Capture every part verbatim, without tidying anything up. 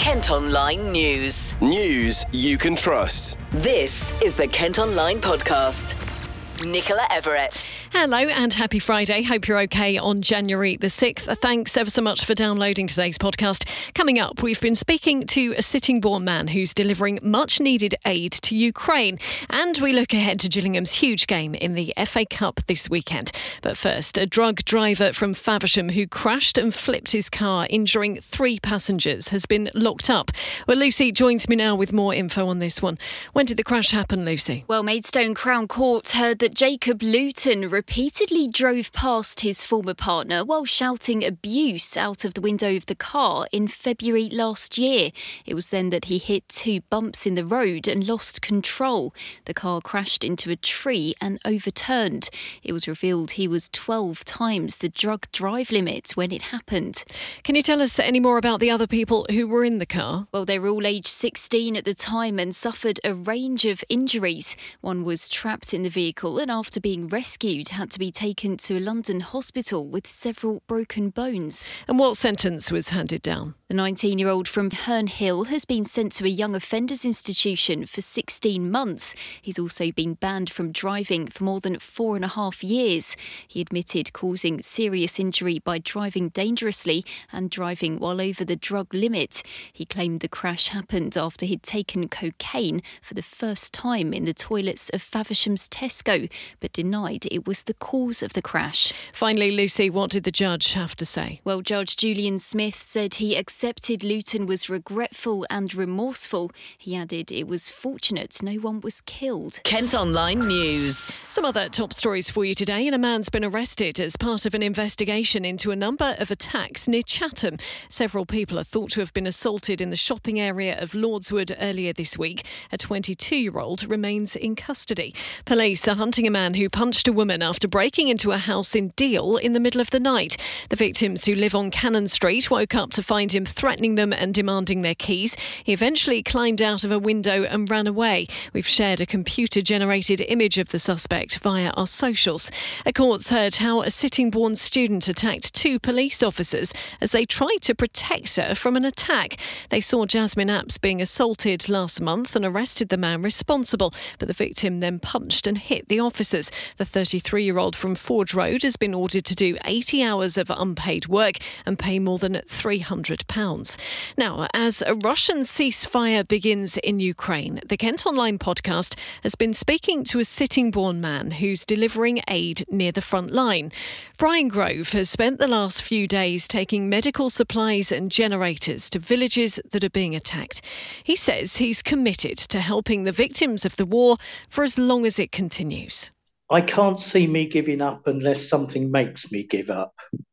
Kent Online News. News you can trust. This is the Kent Online Podcast. Nicola Everett. Hello and happy Friday. Hope you're okay on January the sixth. Thanks ever so much for downloading today's podcast. Coming up, we've been speaking to a Sittingbourne man who's delivering much needed aid to Ukraine. And we look ahead to Gillingham's huge game in the F A Cup this weekend. But first, a drug driver from Faversham who crashed and flipped his car, injuring three passengers, has been locked up. Well, Lucy joins me now with more info on this one. When did the crash happen, Lucy? Well, Maidstone Crown Court heard that Jacob Luton repeatedly drove past his former partner while shouting abuse out of the window of the car in February last year. It was then that he hit two bumps in the road and lost control. The car crashed into a tree and overturned. It was revealed he was twelve times the drug drive limit when it happened. Can you tell us any more about the other people who were in the car? Well, they were all aged sixteen at the time and suffered a range of injuries. One was trapped in the vehicle and after being rescued had to be taken to a London hospital with several broken bones. And what sentence was handed down? The nineteen-year-old from Herne Hill has been sent to a young offenders institution for sixteen months. He's also been banned from driving for more than four and a half years. He admitted causing serious injury by driving dangerously and driving while over the drug limit. He claimed the crash happened after he'd taken cocaine for the first time in the toilets of Faversham's Tesco, but denied it was the cause of the crash. Finally, Lucy, what did the judge have to say? Well, Judge Julian Smith said he accepted Luton was regretful and remorseful. He added it was fortunate no one was killed. Kent Online News. Some other top stories for you today. And a man's been arrested as part of an investigation into a number of attacks near Chatham. Several people are thought to have been assaulted in the shopping area of Lordswood earlier this week. A twenty-two-year-old remains in custody. Police are hunting a man who punched a woman after breaking into a house in Deal in the middle of the night. The victims, who live on Cannon Street, woke up to find him threatening them and demanding their keys. He eventually climbed out of a window and ran away. We've shared a computer-generated image of the suspect via our socials. A court's heard how a Sittingbourne student attacked two police officers as they tried to protect her from an attack. They saw Jasmine Apps being assaulted last month and arrested the man responsible, but the victim then punched and hit the officers. The thirty-three-year-old from Forge Road has been ordered to do eighty hours of unpaid work and pay more than three hundred pounds. Now, as a Russian ceasefire begins in Ukraine, the Kent Online podcast has been speaking to a Sittingbourne man who's delivering aid near the front line. Brian Grove has spent the last few days taking medical supplies and generators to villages that are being attacked. He says he's committed to helping the victims of the war for as long as it continues. I can't see me giving up unless something makes me give up.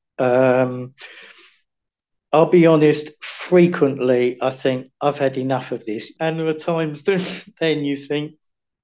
Um, I'll be honest, frequently I think I've had enough of this. And there are times then you think,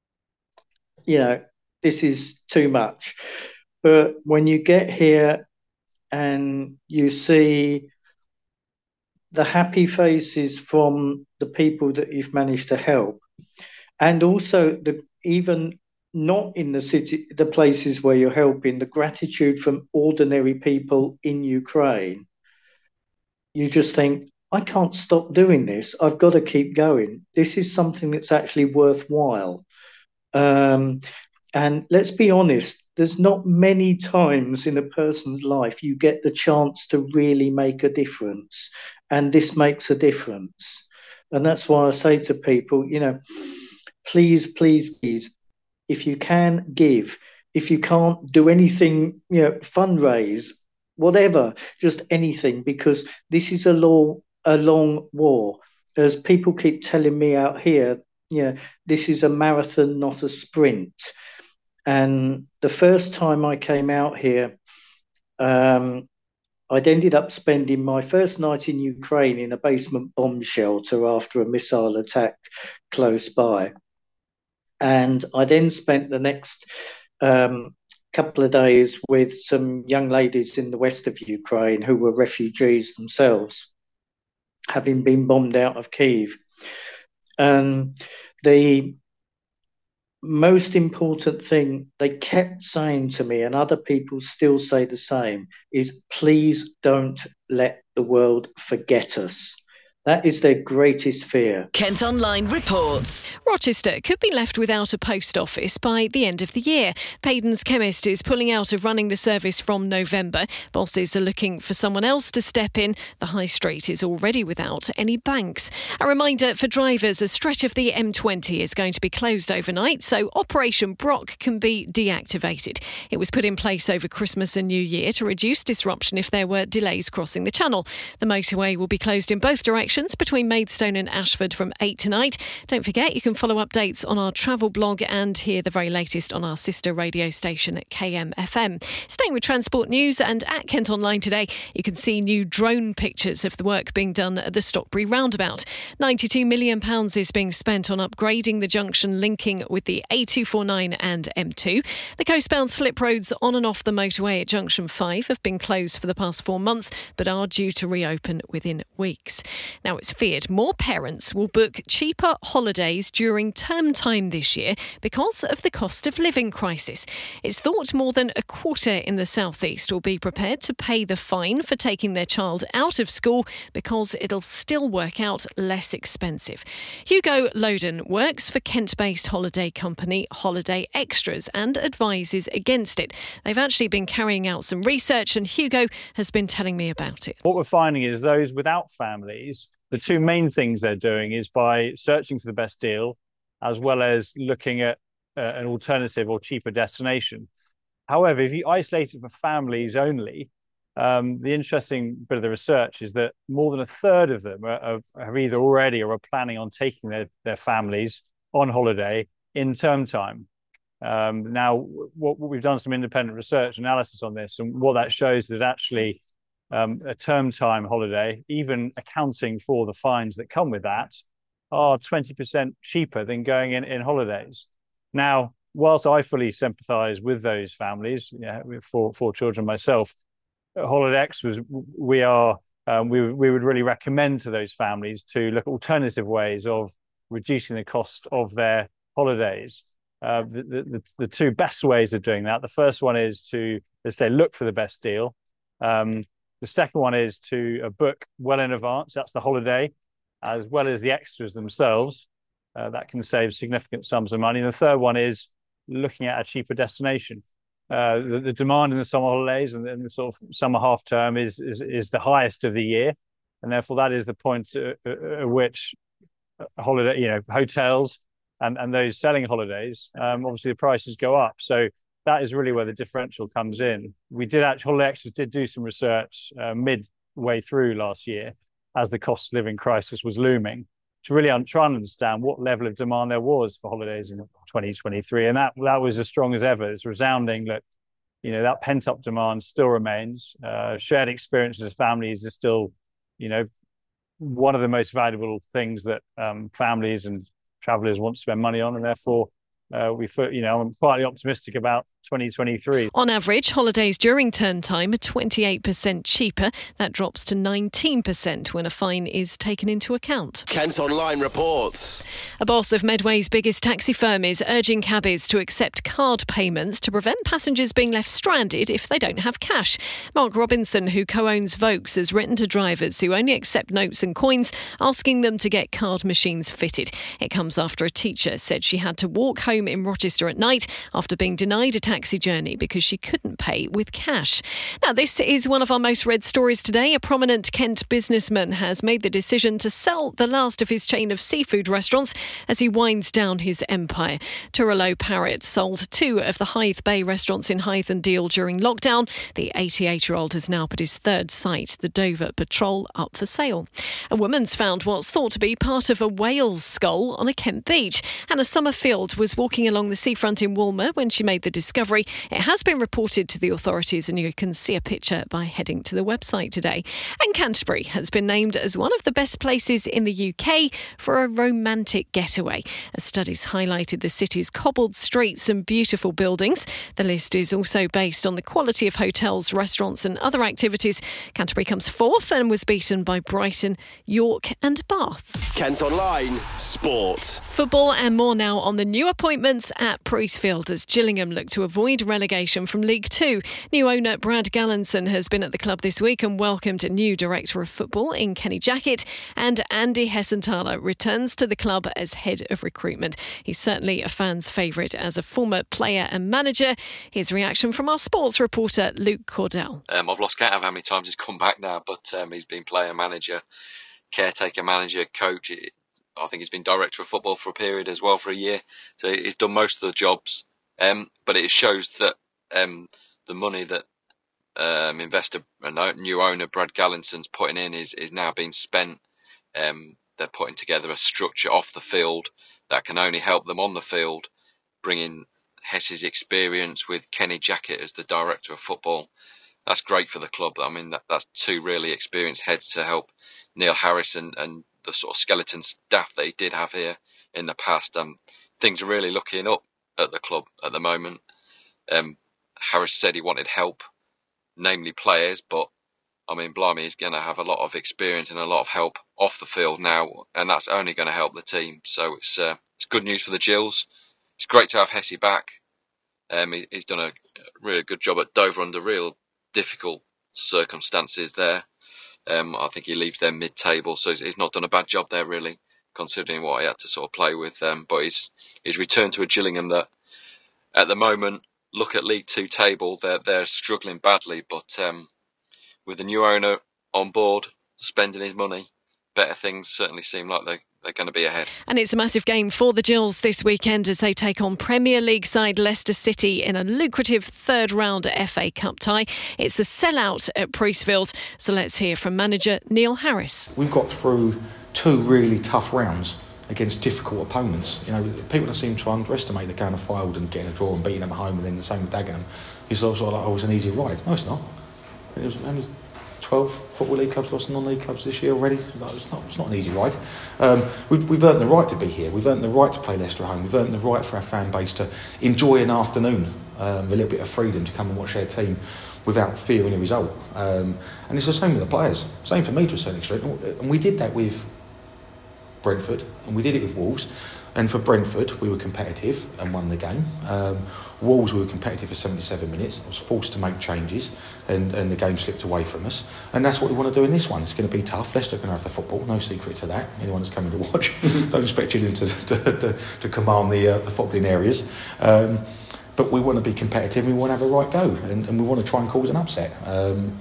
you know, this is too much. But when you get here and you see the happy faces from the people that you've managed to help, and also the even not in the city, the places where you're helping, the gratitude from ordinary people in Ukraine, you just think, I can't stop doing this. I've got to keep going. This is something that's actually worthwhile. Um, and let's be honest, there's not many times in a person's life you get the chance to really make a difference. And this makes a difference. And that's why I say to people, you know, please, please, please, if you can, give. If you can't do anything, you know, fundraise, whatever, just anything, because this is a long, a long war. As people keep telling me out here, you know, this is a marathon, not a sprint. And the first time I came out here, um, I'd ended up spending my first night in Ukraine in a basement bomb shelter after a missile attack close by. And I then spent the next um, couple of days with some young ladies in the west of Ukraine who were refugees themselves, having been bombed out of Kyiv. And the most important thing they kept saying to me, and other people still say the same, is please don't let the world forget us. That is their greatest fear. Kent Online reports. Rochester could be left without a post office by the end of the year. Payden's Chemist is pulling out of running the service from November. Bosses are looking for someone else to step in. The high street is already without any banks. A reminder for drivers, a stretch of the M twenty is going to be closed overnight, so Operation Brock can be deactivated. It was put in place over Christmas and New Year to reduce disruption if there were delays crossing the channel. The motorway will be closed in both directions between Maidstone and Ashford from eight tonight. Don't forget, you can follow updates on our travel blog and hear the very latest on our sister radio station at K M F M. Staying with transport news, and at Kent Online today, you can see new drone pictures of the work being done at the Stockbury roundabout. ninety-two million pounds is being spent on upgrading the junction linking with the A two forty-nine and M two. The coastbound slip roads on and off the motorway at Junction five have been closed for the past four months, but are due to reopen within weeks. Now, it's feared more parents will book cheaper holidays during term time this year because of the cost of living crisis. It's thought more than a quarter in the southeast will be prepared to pay the fine for taking their child out of school because it'll still work out less expensive. Hugo Loden works for Kent-based holiday company Holiday Extras and advises against it. They've actually been carrying out some research, and Hugo has been telling me about it. What we're finding is those without families, the two main things they're doing is by searching for the best deal, as well as looking at uh, an alternative or cheaper destination. However, if you isolate it for families only, um, the interesting bit of the research is that more than a third of them are, are, have either already or are planning on taking their, their families on holiday in term time. Um, now, what, what we've done some independent research analysis on this, and what that shows is that actually Um, a term time holiday, even accounting for the fines that come with that, are twenty percent cheaper than going in, in holidays. Now, whilst I fully sympathise with those families, you know, with four, four children myself, Holiday X was, we are, um, we, we would really recommend to those families to look at alternative ways of reducing the cost of their holidays. Uh, the, the, the two best ways of doing that, the first one is to, let's say, look for the best deal. Um, The second one is to uh, book well in advance. That's the holiday, as well as the extras themselves. Uh, that can save significant sums of money. And the third one is looking at a cheaper destination. Uh, the, the demand in the summer holidays and, and the sort of summer half term is, is is the highest of the year, and therefore that is the point at, at which holiday, you know, hotels and and those selling holidays, um, obviously the prices go up. So that is really where the differential comes in. We did actually, Holiday Extras did do some research uh, midway through last year as the cost of living crisis was looming to really un- try and understand what level of demand there was for holidays in twenty twenty-three. And that that was as strong as ever. It's resounding that, you know, that pent-up demand still remains. Uh, shared experiences of families is still, you know, one of the most valuable things that um, families and travellers want to spend money on, and therefore Uh, we, you know, I'm quietly optimistic about twenty twenty-three. On average, holidays during term time are twenty-eight percent cheaper. That drops to nineteen percent when a fine is taken into account. Kent Online reports. A boss of Medway's biggest taxi firm is urging cabbies to accept card payments to prevent passengers being left stranded if they don't have cash. Mark Robinson, who co-owns Vokes, has written to drivers who only accept notes and coins, asking them to get card machines fitted. It comes after a teacher said she had to walk home in Rochester at night after being denied a taxi journey because she couldn't pay with cash. Now, this is one of our most read stories today. A prominent Kent businessman has made the decision to sell the last of his chain of seafood restaurants as he winds down his empire. Turalo Parrott sold two of the Hythe Bay restaurants in Hythe and Deal during lockdown. The eighty-eight-year-old has now put his third site, the Dover Patrol, up for sale. A woman's found what's thought to be part of a whale's skull on a Kent beach. Anna Summerfield was walking along the seafront in Woolmer when she made the discovery. It has been reported to the authorities, and you can see a picture by heading to the website today. And Canterbury has been named as one of the best places in the U K for a romantic getaway, as studies highlighted the city's cobbled streets and beautiful buildings. The list is also based on the quality of hotels, restaurants and other activities. Canterbury comes fourth and was beaten by Brighton, York and Bath. Kent Online Sport. Football and more now on the new appointments at Priestfield as Gillingham look to avoid avoid relegation from League Two. New owner Brad Gallinson has been at the club this week and welcomed a new director of football in Kenny Jackett, and Andy Hessenthaler returns to the club as head of recruitment. He's certainly a fan's favourite as a former player and manager. Here's reaction from our sports reporter Luke Cordell. Um, I've lost count of how many times he's come back now, but um, he's been player, manager, caretaker, manager, coach. I think he's been director of football for a period as well for a year. So he's done most of the jobs. Um, but it shows that um, the money that um, investor and new owner Brad Gallinson's putting in is, is now being spent. Um, they're putting together a structure off the field that can only help them on the field, bringing Hess's experience with Kenny Jackett as the director of football. That's great for the club. I mean, that, that's two really experienced heads to help Neil Harris and, and the sort of skeleton staff that he did have here in the past. Um, things are really looking up at the club at the moment. Um, Harris said he wanted help, namely players, but I mean, blimey, he's going to have a lot of experience and a lot of help off the field now, and that's only going to help the team. So it's uh, it's good news for the Gills. It's great to have Hesse back. Um, he, he's done a really good job at Dover under real difficult circumstances there. Um, I think he leaves them mid-table, so he's not done a bad job there, really, considering what he had to sort of play with. Um, but he's he's returned to a Gillingham that, at the moment, look at League Two table, they're they're struggling badly. But um, with the new owner on board, spending his money, better things certainly seem like they. They're going to be ahead. And it's a massive game for the Gills this weekend as they take on Premier League side Leicester City in a lucrative third round F A Cup tie. It's a sellout at Priestfield. So let's hear from manager Neil Harris. We've got through two really tough rounds against difficult opponents. You know, people seem to underestimate the going to Fylde and getting a draw and beating them at home, and then the same with Dagenham. It's sort of like, oh, it was an easy ride. No, it's not. It was, it was twelve Football League clubs lost non-league clubs this year already. It's not, it's not an easy ride. Um, we've, we've earned the right to be here. We've earned the right to play Leicester at home. We've earned the right for our fan base to enjoy an afternoon um, with a little bit of freedom to come and watch their team without fearing a result. Um, and it's the same with the players. Same for me to a certain extent. And we did that with Brentford, and we did it with Wolves. And for Brentford, we were competitive and won the game. Um, Wolves, we were competitive for seventy-seven minutes. I was forced to make changes, and, and the game slipped away from us. And that's what we want to do in this one. It's going to be tough. Leicester can have the football, no secret to that. Anyone that's coming to watch, don't expect you to, to, to, to command the, uh, the footballing areas. Um, but we want to be competitive, and we want to have a right go, and, and we want to try and cause an upset. Um,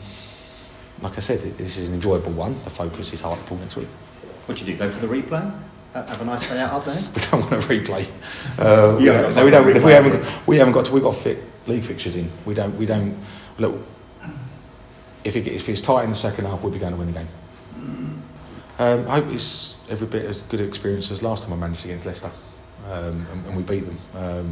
like I said, this is an enjoyable one. The focus is Hartlepool next week. What do you do, go for the replay? Have a nice day out up there? We don't want to replay. Uh, we, don't, no, we, don't, replay we haven't. Got, we haven't got to. We've got to fit league fixtures in. We don't. We don't. Look, if it, if it's tight in the second half, we'll be going to win the game. Um, I hope it's every bit as good an experience as last time I managed against Leicester, um, and, and we beat them. Um,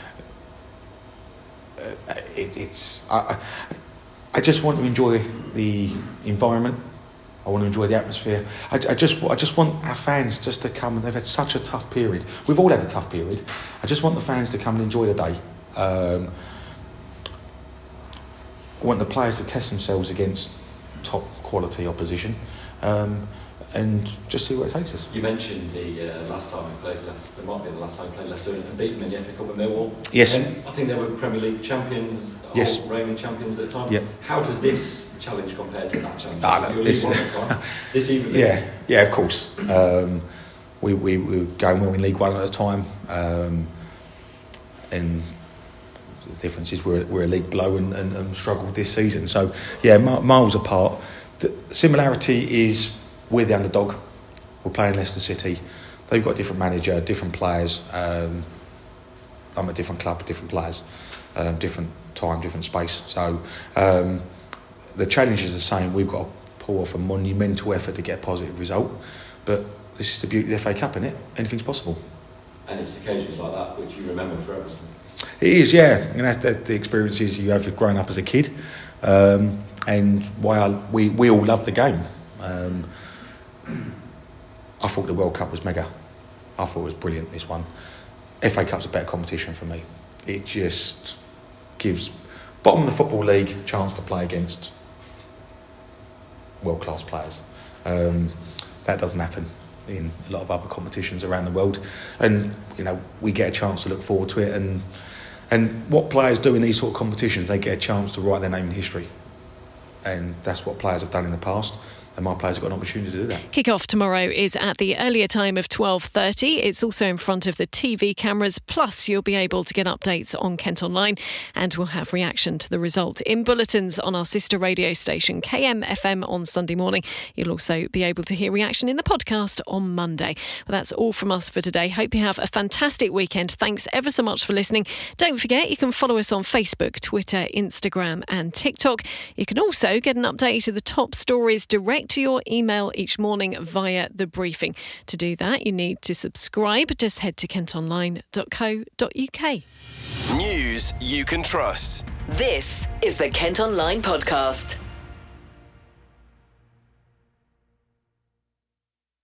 it, it's. I, I just want to enjoy the environment. I want to enjoy the atmosphere. I, I just, I just want our fans just to come. And they've had such a tough period. We've all had a tough period. I just want the fans to come and enjoy the day. Um, I want the players to test themselves against top quality opposition, um, and just see where it takes us. You mentioned the uh, last time we played Leicester. It might be the last time we played Leicester and beat them in the F A Cup with Millwall. Yes. And I think they were Premier League champions. Yes. Reigning champions at the time. Yep. How does this challenge compare to that challenge? Ah, no, this, this even yeah, yeah, of course. Um, we we we were going well in League One at the time, um, and the difference is we're we're a league below and, and, and struggled this season. So yeah, miles apart. The similarity is we're the underdog. We're playing Leicester City. They've got a different manager, different players. Um, I'm a different club, different players, uh, different time, different space. So. Um, The challenge is the same. We've got to pull off a monumental effort to get a positive result. But this is the beauty of the F A Cup, isn't it? Anything's possible. And it's occasions like that which you remember forever. It is, yeah. And that's the, the experiences you have growing up as a kid. Um, and why I, we, we all love the game. Um, I thought the World Cup was mega. I thought it was brilliant, this one. F A Cup's a better competition for me. It just gives bottom of the Football League chance to play against world-class players. Um, that doesn't happen in a lot of other competitions around the world, and you know we get a chance to look forward to it, and And what players do in these sort of competitions, they get a chance to write their name in history. And that's what players have done in the past. And my players have got an opportunity to do that. Kick-off tomorrow is at the earlier time of twelve thirty. It's also in front of the T V cameras. Plus, you'll be able to get updates on Kent Online, and we'll have reaction to the result in bulletins on our sister radio station, K M F M, on Sunday morning. You'll also be able to hear reaction in the podcast on Monday. Well, that's all from us for today. Hope you have a fantastic weekend. Thanks ever so much for listening. Don't forget, you can follow us on Facebook, Twitter, Instagram and TikTok. You can also get an update of the top stories direct to your email each morning via The Briefing. To do that, you need to subscribe. Just head to kent online dot co dot uk. News you can trust. This is the Kent Online Podcast.